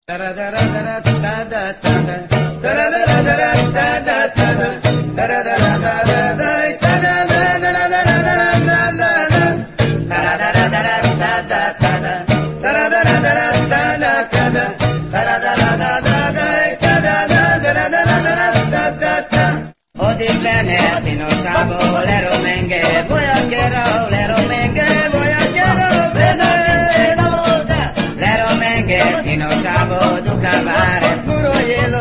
Si no sabo, le romengue, voy a quiero, le romengue, voy a quiero, le romengue, si no sabo, tu cabaret, oscuro y